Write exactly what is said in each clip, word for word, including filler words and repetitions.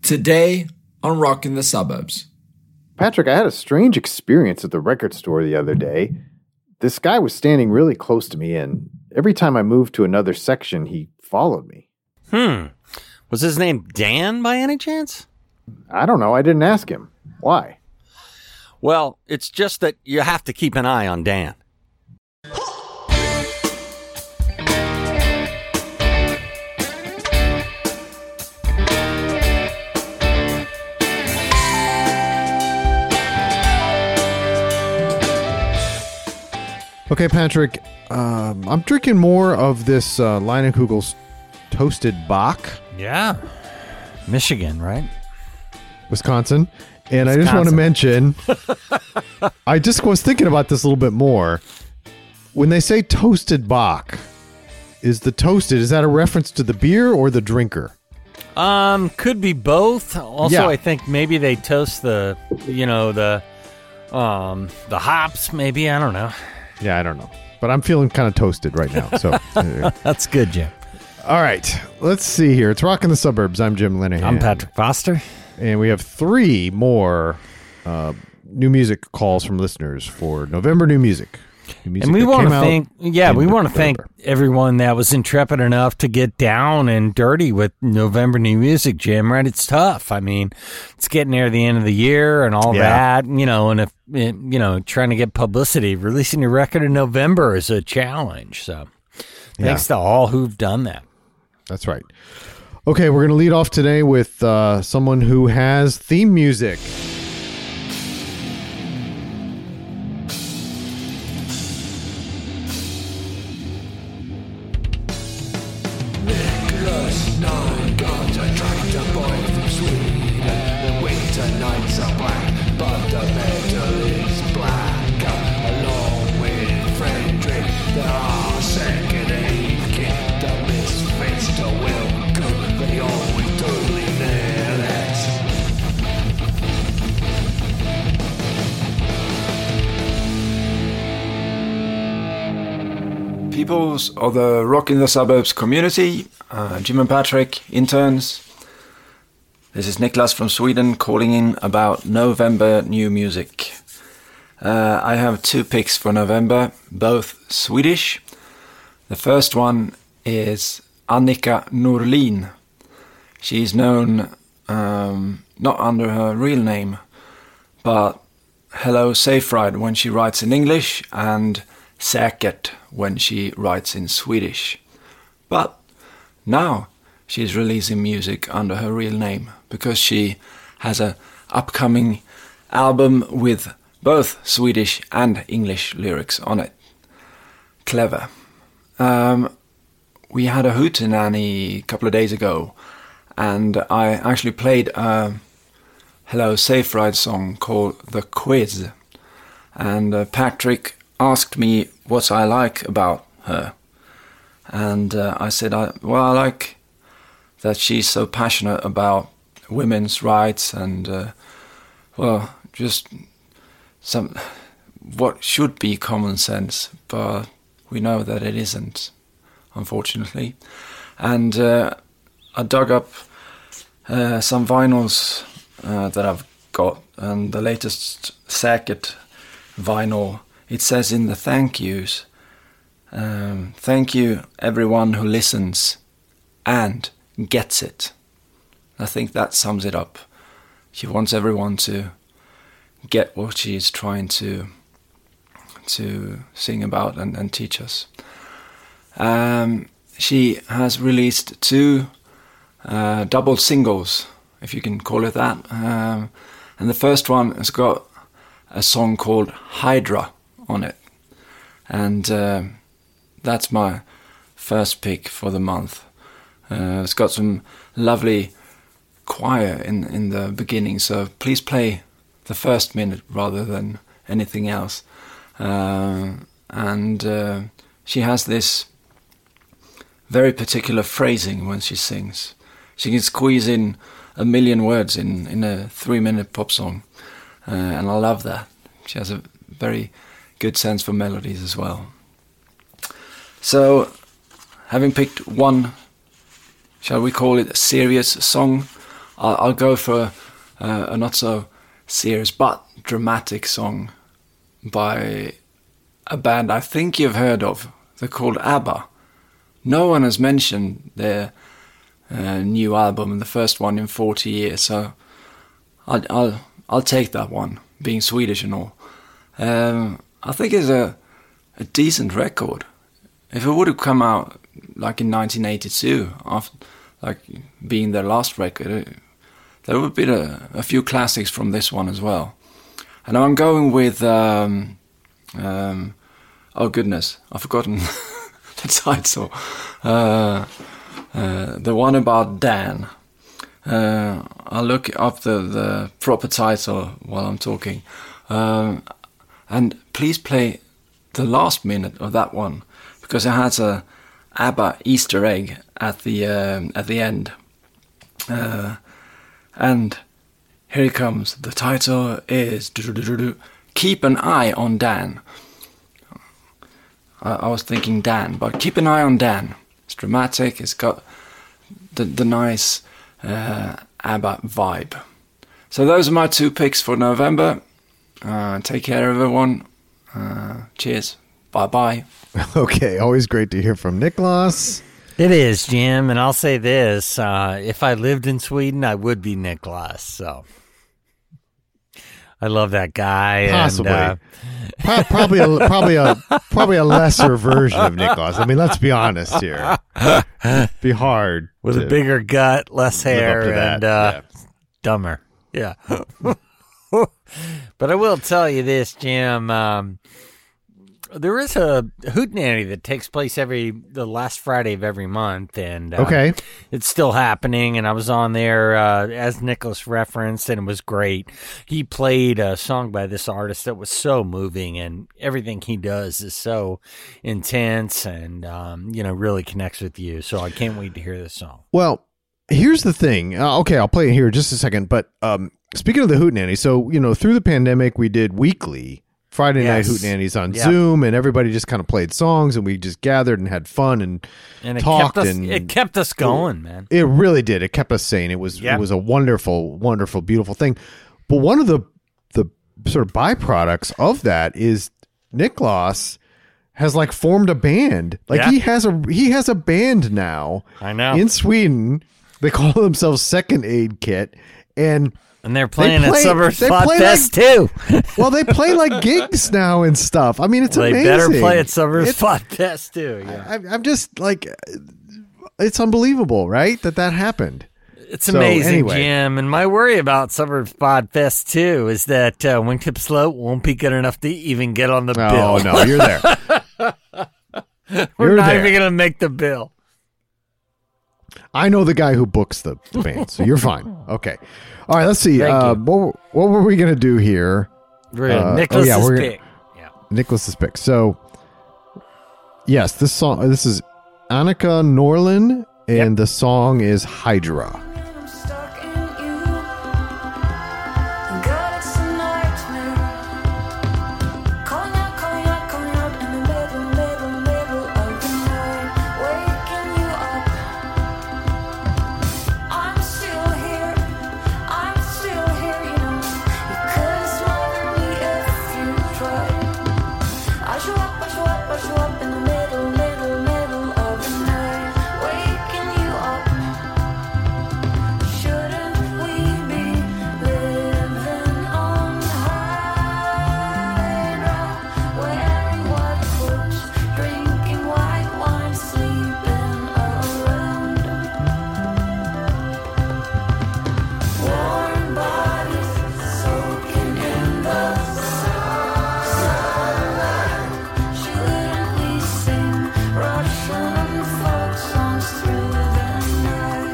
Today on Rockin' the Suburbs. Patrick, I had a strange experience at the record store the other day. This guy was standing really close to me, and every time I moved to another section, he followed me. Hmm. Was his name Dan by any chance? I don't know. I didn't ask him. Why? Well, it's just that you have to keep an eye on Dan. Okay, Patrick, um, I'm drinking more of this uh, Leinenkugel's Toasted Bach. Yeah. Michigan, right? Wisconsin. And Wisconsin. I just want to mention, I just was thinking about this a little bit more. When they say Toasted Bach, is the toasted, is that a reference to the beer or the drinker? Um, could be both. Also, Yeah. I think maybe they toast the, you know, the, um, the hops, maybe. I don't know. Yeah, I don't know. But I'm feeling kind of toasted right now. So uh, That's good, Jim. all right, let's see here. It's Rockin' the Suburbs. I'm Jim Linehan. I'm Patrick Foster. And we have three more uh, new music calls from listeners for November new music. New music And we that want to came out thank, yeah, in we want to thank November. everyone that was intrepid enough to get down and dirty with November new music, Jim, right? It's tough. I mean, it's getting near the end of the year and all Yeah. that, you know, and if, it, you know, trying to get publicity, releasing your record in November is a challenge. So thanks to all who've done that. That's right. Okay, we're going to lead off today with uh, someone who has theme music. Peoples of the Rockin' the Suburbs community, uh, Jim and Patrick, interns. This is Niklas from Sweden calling in about November new music. Uh, I have two picks for November, both Swedish. The first one is Annika Norlin. She's known um, not under her real name, but Hello Safe Ride when she writes in English, and Säkert when she writes in Swedish. But now she's releasing music under her real name because she has an upcoming album with both Swedish and English lyrics on it. Clever. Um, we had a hootenanny a couple of days ago, and I actually played a Hello Safe Ride song called The Quiz. And uh, Patrick asked me what I like about her. And uh, I said, I, well, I like that she's so passionate about women's rights and, uh, well, just some what should be common sense, but we know that it isn't, unfortunately. And uh, I dug up uh, some vinyls uh, that I've got, and the latest Säkert vinyl. It says in the thank yous, um, thank you everyone who listens and gets it. I think that sums it up. She wants everyone to get what she's trying to to sing about and, and teach us. Um, she has released two uh, double singles, if you can call it that. Um, and the first one has got a song called Hydra on it, and uh, that's my first pick for the month. Uh, it's got some lovely choir in in the beginning, so please play the first minute rather than anything else. Uh, and uh, she has this very particular phrasing when she sings. She can squeeze in a million words in, in a three-minute pop song, uh, and I love that. She has a very good sense for melodies as well. So, having picked one, shall we call it a serious song, I'll, I'll go for uh, a not so serious but dramatic song by a band I think you've heard of. They're called ABBA. No one has mentioned their uh, new album, the first one in forty years, so I'll, I'll, I'll take that one, being Swedish and all. Um, I think it's a, a decent record. If it would have come out like in nineteen eighty-two, after, like being their last record, it, there would be a, a few classics from this one as well. And I'm going with, um, um, oh goodness, I've forgotten the title. Uh, uh, the one about Dan. Uh, I'll look up the, the proper title while I'm talking. Um, and please play the last minute of that one, because it has a ABBA Easter egg at the um, at the end. Uh, and here it comes. The title is Keep an Eye on Dan. I, I was thinking Dan, but Keep an Eye on Dan. It's dramatic. It's got the, the nice uh, ABBA vibe. So those are my two picks for November. Uh, take care, everyone. Uh, cheers. Bye-bye. Okay, always great to hear from Niklas. It is, Jim, and I'll say this. Uh, if I lived in Sweden, I would be Niklas, so... I love that guy. Possibly. And, uh, Pro- probably, a, probably, a, probably a lesser version of Niklas. I mean, let's be honest here. It'd be hard. With to a bigger gut, less live up hair, to that. and uh, Yeah. dumber. Yeah. But I will tell you this, Jim. Um, there is a hootenanny that takes place every the last Friday of every month, and uh, Okay. it's still happening. And I was on there uh, as Niklas referenced, and it was great. He played a song by this artist that was so moving, and everything he does is so intense, and um, you know, really connects with you. So I can't wait to hear this song. Well, here's the thing. Uh, okay, I'll play it here in just a second. But um, speaking of the hootenanny, so, you know, through the pandemic, we did weekly Friday Yes. night hootenannies on Yep. Zoom, and everybody just kind of played songs, and we just gathered and had fun and, And it talked. kept us, and it kept us going, man. It really did. It kept us sane. It was Yep. it was a wonderful, wonderful, beautiful thing. But one of the the sort of byproducts of that is Niklas has like formed a band. Like Yeah. he has a he has a band now I know. in Sweden. They call themselves Second Aid Kit, and And they're playing play- at Summer they Spot play Fest too. well, they play like gigs now and stuff. I mean, it's They amazing. better play at Summer It's- Spot Fest too. Yeah. I, I'm just like, it's unbelievable, right? That that happened. It's So, amazing, anyway. Jim. And my worry about Summer Spot Fest too is that uh, Wingtip Slope won't be good enough to even get on the Oh bill. no, you're there. We're You're not there. even going to make the bill. I know the guy who books the, the band, so you're fine. Okay. All right, let's see. Thank Uh, you. what, what were we going to do here? Really, Uh, oh, Nicholas yeah, is we're gonna- big. Yeah. Nicholas's pick. So, yes, this song, this is Annika Norlin, and Yep. the song is Hydra. I'm stuck in you. God, it's a nightmare. Calling out, calling out, calling out in the middle, middle, middle of the night. Waking you up. I'm still here. I'm still here, you know. You could smother me if you tried. I show up, I show up, I show up in the middle, middle, middle of the night. Waking you up. Shouldn't we be living on Hydra, wearing white clothes, drinking white wine, sleeping around? Warm bodies soaking in the sunlight. Shouldn't we sing Russian folk songs through the night?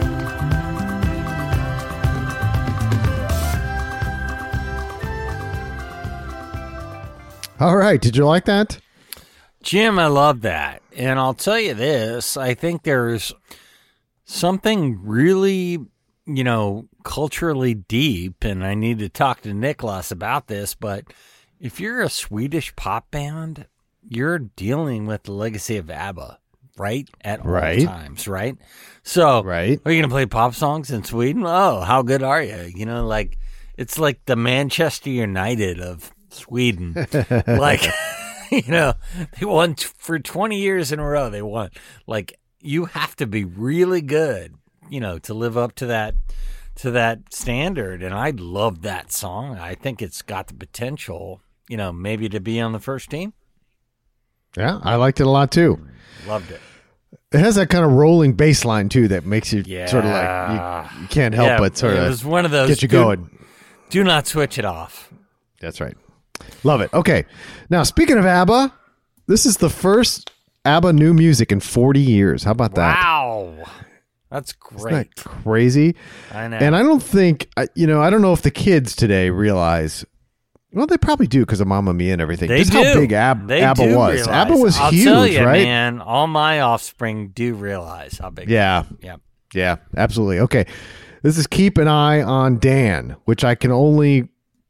All right. Did you like that? Jim, I love that. And I'll tell you this, I think there's something really, you know, culturally deep, and I need to talk to Niklas about this, but if you're a Swedish pop band, you're dealing with the legacy of ABBA right? At Right. all times, right? So, Right. are you going to play pop songs in Sweden? Oh, how good are you? You know, like, it's like the Manchester United of Sweden. Like, you know, they won t- for twenty years in a row. They won. Like, you have to be really good, you know, to live up to that to that standard. And I love that song. I think it's got the potential, you know, maybe to be on the first team. Yeah, I liked it a lot too. Loved it. It has that kind of rolling bass line too that makes you Yeah. sort of like you, you can't help Yeah, but sort it of was one of those get you do- going. Do not switch it off. That's right. Love it. Okay. Now, speaking of ABBA, this is the first ABBA new music in forty years. How about that? Wow. That's Isn't great. that crazy? I know. And I don't think, I- you know, I don't know if the kids today realize, well, they probably do because of Mamma Mia and everything. They Just do. how big Ab- They ABBA do was. realize. ABBA was I'll huge, tell you, right? man, all my offspring do realize how big. Yeah. Yeah. Yeah, absolutely. Okay. This is Keep an Eye on Dan, which I can only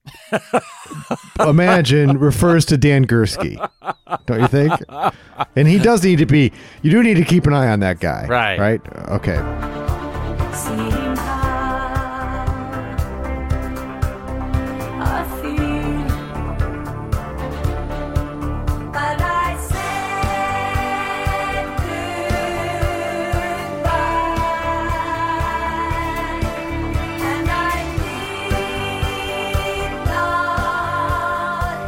imagine refers to Dan Gursky. Don't you think? And he does need to be, you do need to keep an eye on that guy. Right. Right? Okay. Seem how I feel, but I said goodbye, and I did not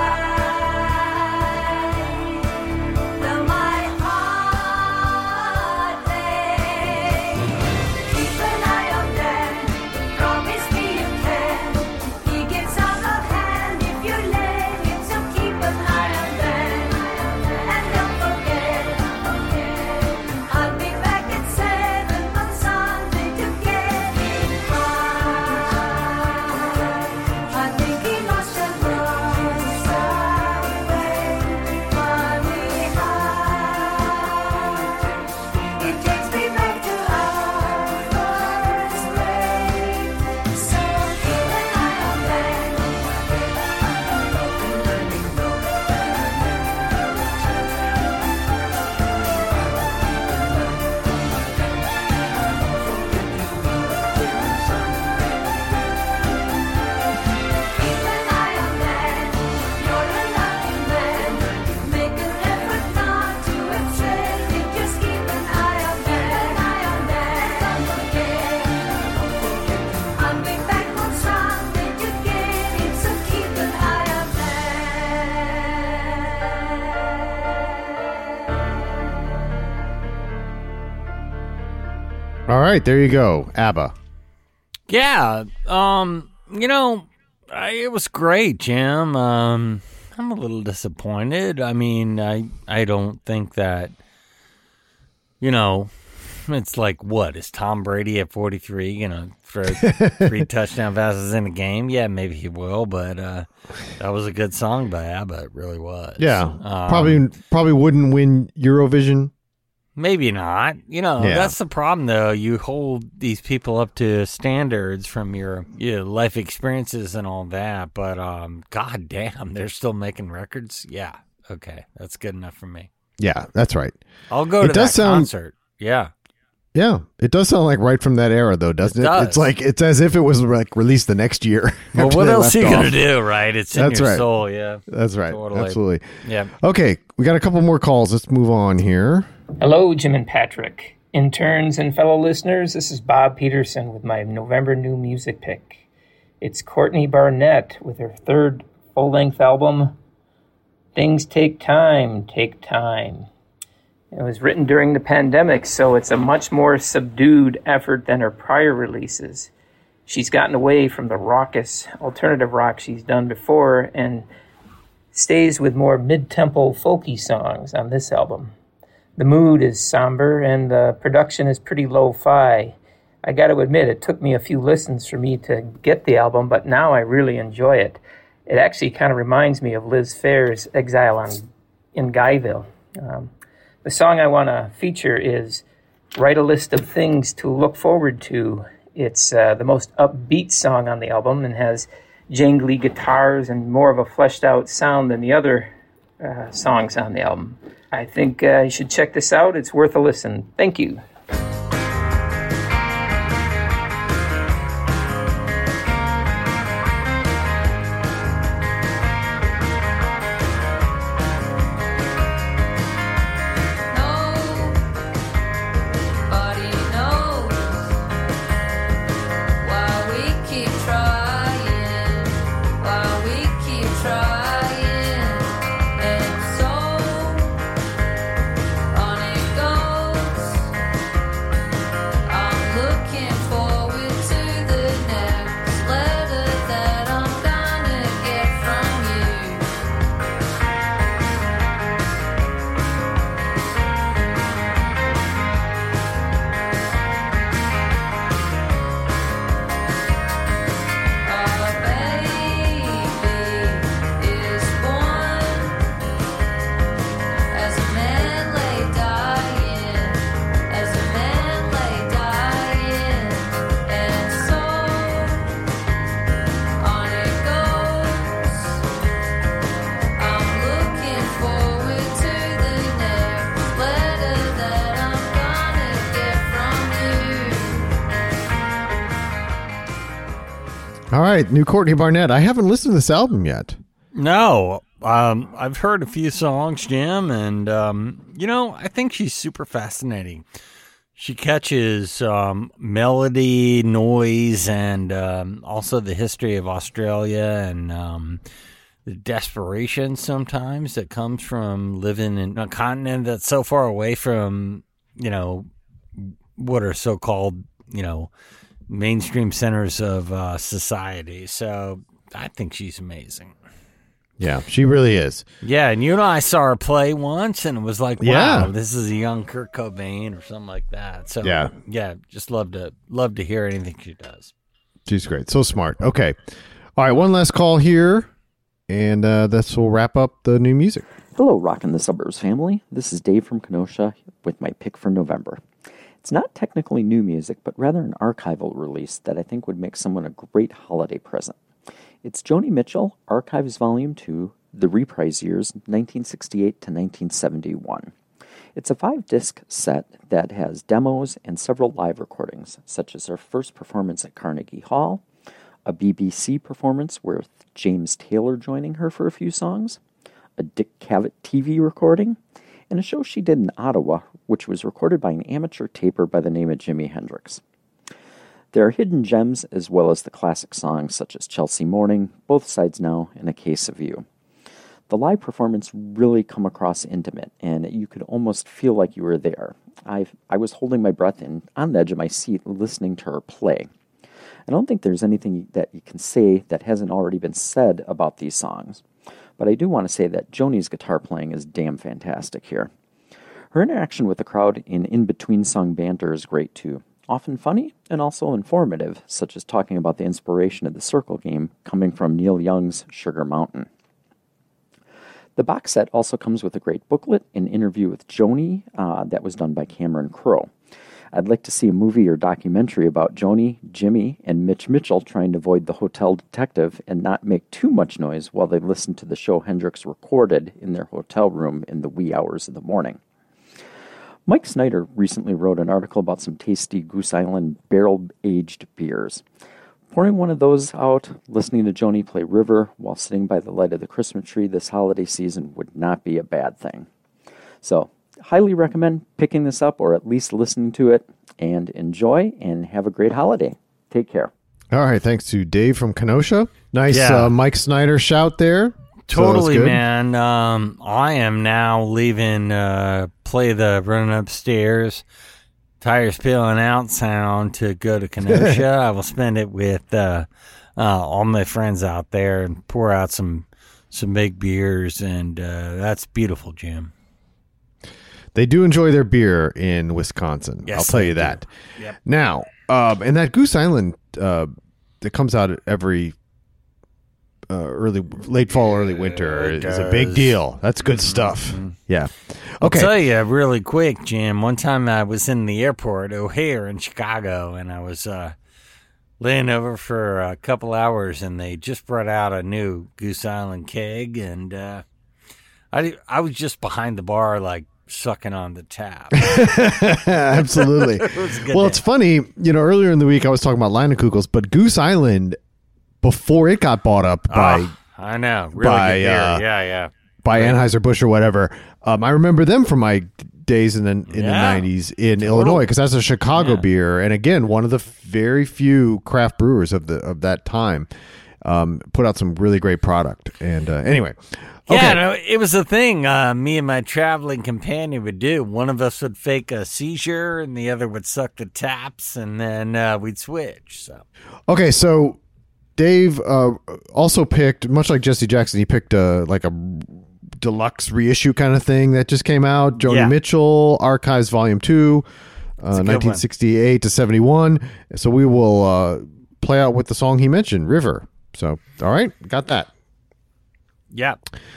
cry. Though my heart aches, keep an eye on Dan. Promise me you can. He gets out of hand if you let him. So keep an eye on Dan. And don't forget, I'll be back at seven on Sunday to get him high. I think he must have run away, money high. It takes me back to our first grade. So keep an eye on Dan. Keep an eye on Dan. You're a lucky man. Make an effort not to upset him. Just keep an eye on Dan. Eye on Dan. Don't forget. I'll be back on Sunday to get him. So keep an eye on Dan. All right. There you go. ABBA. Yeah. Um, you know, I, it was great, Jim. Um, I'm a little disappointed. I mean, I I don't think that, you know, it's like, what, is Tom Brady at forty-three, you know, throw three touchdown passes in a game? Yeah, maybe he will, but uh, that was a good song by ABBA. It really was. Yeah. Um, probably probably wouldn't win Eurovision. Maybe not. You know, Yeah. that's the problem, though. You hold these people up to standards from your, your life experiences and all that, but um, god damn, they're still making records? Yeah. Okay. That's good enough for me. Yeah, that's right. I'll go It to does that sound- concert. Yeah. Yeah. It does sound like right from that era, though, doesn't it? does. It's like, it's as if it was like released the next year. Well, after what they else are you left going off. to do, right? It's in That's your right. soul, yeah. That's right. Totally. Absolutely. Yeah. Okay. We got a couple more calls. Let's move on here. Hello, Jim and Patrick. Interns and fellow listeners, this is Bob Peterson with my November new music pick. It's Courtney Barnett with her third full-length album, Things Take Time, Take Time. It was written during the pandemic, so it's a much more subdued effort than her prior releases. She's gotten away from the raucous alternative rock she's done before and stays with more mid-tempo folky songs on this album. The mood is somber and the production is pretty lo-fi. I got to admit, it took me a few listens for me to get the album, but now I really enjoy it. It actually kind of reminds me of Liz Phair's Exile on, in Guyville. Um, the song I want to feature is Write a List of Things to Look Forward to. It's uh, the most upbeat song on the album and has jangly guitars and more of a fleshed out sound than the other uh, songs on the album. I think uh, you should check this out. It's worth a listen. Thank you. Nobody knows why we keep trying, why we keep trying, and so on it goes. I'm looking forward to the next letter that I'm gonna get from you. Our baby is born as a man lay dying, as a man lay dying, and so on it goes. I'm looking forward to the next letter that I'm gonna get from you. All right, new Courtney Barnett. I haven't listened to this album yet. No, um, I've heard a few songs, Jim, and um, you know, I think she's super fascinating. She catches um, melody, noise, and um, also the history of Australia and um, the desperation sometimes that comes from living in a continent that's so far away from, you know, what are so-called, you know, mainstream centers of uh, society. So I think she's amazing. Yeah, she really is. Yeah, and you know, I saw her play once, and it was like, wow, Yeah. this is a young Kurt Cobain or something like that. So Yeah. yeah, just love to love to hear anything she does. She's great. So smart. Okay. All right, one last call here, and uh, this will wrap up the new music. Hello, Rockin' the Suburbs family. This is Dave from Kenosha with my pick for November. It's not technically new music, but rather an archival release that I think would make someone a great holiday present. It's Joni Mitchell, Archives Volume two, The Reprise Years, nineteen sixty-eight to nineteen seventy-one. It's a five-disc set that has demos and several live recordings, such as her first performance at Carnegie Hall, a B B C performance with James Taylor joining her for a few songs, a Dick Cavett T V recording, and a show she did in Ottawa, which was recorded by an amateur taper by the name of Jimi Hendrix. There are hidden gems as well as the classic songs such as Chelsea Morning, Both Sides Now, and A Case of You. The live performance really come across intimate, and you could almost feel like you were there. I I was holding my breath and on the edge of my seat listening to her play. I don't think there's anything that you can say that hasn't already been said about these songs, but I do want to say that Joni's guitar playing is damn fantastic here. Her interaction with the crowd in in-between song banter is great too, often funny and also informative, such as talking about the inspiration of the circle game coming from Neil Young's Sugar Mountain. The box set also comes with a great booklet, an interview with Joni uh, that was done by Cameron Crowe. I'd like to see a movie or documentary about Joni, Jimmy, and Mitch Mitchell trying to avoid the hotel detective and not make too much noise while they listen to the show Hendrix recorded in their hotel room in the wee hours of the morning. Mike Snyder recently wrote an article about some tasty Goose Island barrel-aged beers. Pouring one of those out, listening to Joni play River while sitting by the light of the Christmas tree this holiday season would not be a bad thing. So, highly recommend picking this up or at least listening to it, and enjoy and have a great holiday. Take care. All right, thanks to Dave from Kenosha. Nice Yeah. uh, Mike Snyder shout there. So that's Totally, good. man. Um, I am now leaving, uh, play the Running Upstairs, Tires Peeling Out sound to go to Kenosha. I will spend it with uh, uh, all my friends out there and pour out some some big beers, and uh, that's beautiful, Jim. They do enjoy their beer in Wisconsin. Yes, I'll tell they you do. that. Yep. Now, um, and that Goose Island uh, that comes out every uh, early, late fall, early winter it is a big does. deal. That's good stuff. Yeah. I'll Okay. tell you really quick, Jim. One time I was in the airport, O'Hare in Chicago, and I was uh, laying over for a couple hours, and they just brought out a new Goose Island keg, and uh, I, I was just behind the bar, like sucking on the tap. Absolutely. It was a good Well, day. it's funny. You know, earlier in the week I was talking about Leinenkugel's, but Goose Island, before it got bought up by Oh, I know. Really by, good beer. uh, yeah, yeah. by Anheuser-Busch or whatever, um, I remember them from my days in the in the Yeah. nineties in Illinois, because that's a Chicago Yeah. beer, and again, one of the very few craft brewers of the of that time. Um, put out some really great product, and uh, anyway, okay. Yeah, no, it was a thing uh, me and my traveling companion would do. One of us would fake a seizure, and the other would suck the taps, and then uh, we'd switch. So Okay, so Dave uh, also picked, much like Jesse Jackson, he picked a like a deluxe reissue kind of thing that just came out. Joni Yeah. Mitchell Archives Volume Two, uh, a good one. nineteen sixty-eight to seventy-one. So we will uh, play out with the song he mentioned, River. So all right, got that. yeah,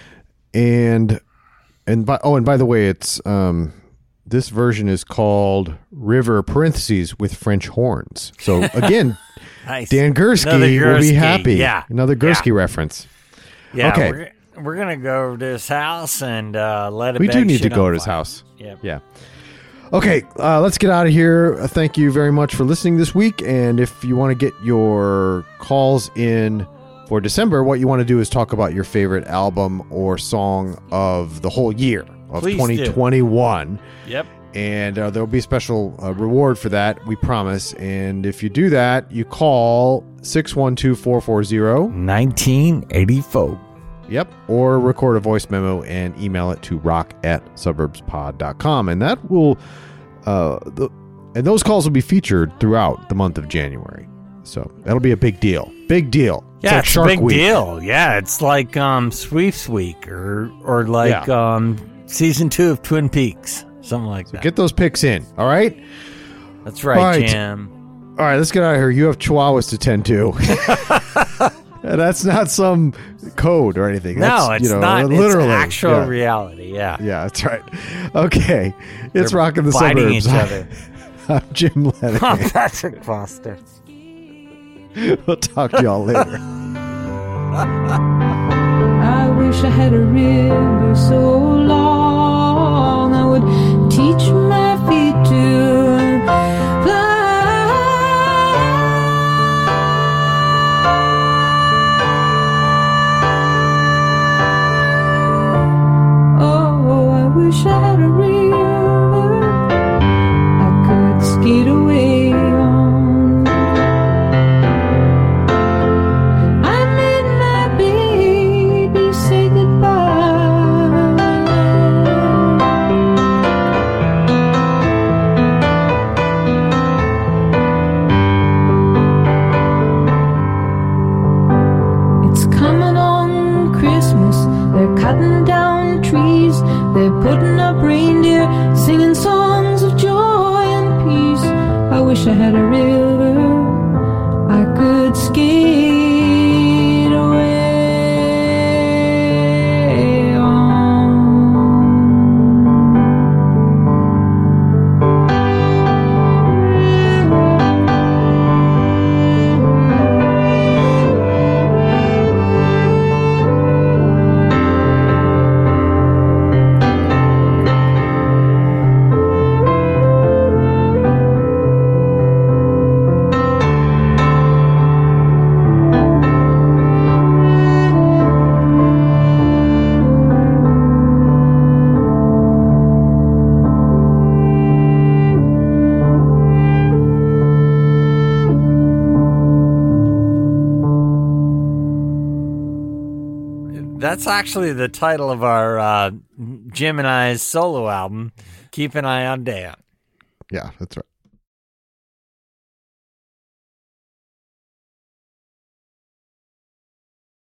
And and by oh and by the way, it's um this version is called River parentheses with French horns. So again, nice. Dan Gursky Another will be Gursky, happy. Yeah, Another Gursky Yeah. reference. Yeah, Okay. We're, we're gonna go over to his house and uh, let it. We do beg need to shit go on to his fire. house. Yeah. Yeah. Okay, uh, let's get out of here. Uh, thank you very much for listening this week. And if you want to get your calls in for December, what you want to do is talk about your favorite album or song of the whole year of Please do. twenty twenty-one. Yep. And uh, there'll be a special uh, reward for that, we promise. And if you do that, you call six one two, four four zero. nineteen eighty-four. Yep. Or record a voice memo and email it to rock at suburbspod dot com. And that will, uh, the, and those calls will be featured throughout the month of January. So that'll be a big deal. Big deal. Yeah, like it's Shark a big Week. deal. Yeah, it's like um, Sweeps Week or or like Yeah. um, season two of Twin Peaks, something like that. Get those picks in. All right. That's right, All right. Jim. All right. Let's get out of here. You have chihuahuas to tend to. And that's not some code or anything. No, That's, it's you know, not. literally It's actual yeah. reality. Yeah. Yeah, that's right. Okay. It's They're Rocking the biting Suburbs. each other. I'm Jim Lennon. Patrick Foster. We'll talk to y'all later. I wish I had a river so long I would teach my feet to fly. Oh, I wish I had a river I could skate away on. I made my baby say goodbye. It's coming on Christmas. They're cutting down trees. They're putting up reindeer, singing songs of joy and peace. I wish I had a river I could skate away on. That's actually the title of our uh, Jim and I's solo album, Keep an Eye on Dan. Yeah, that's right.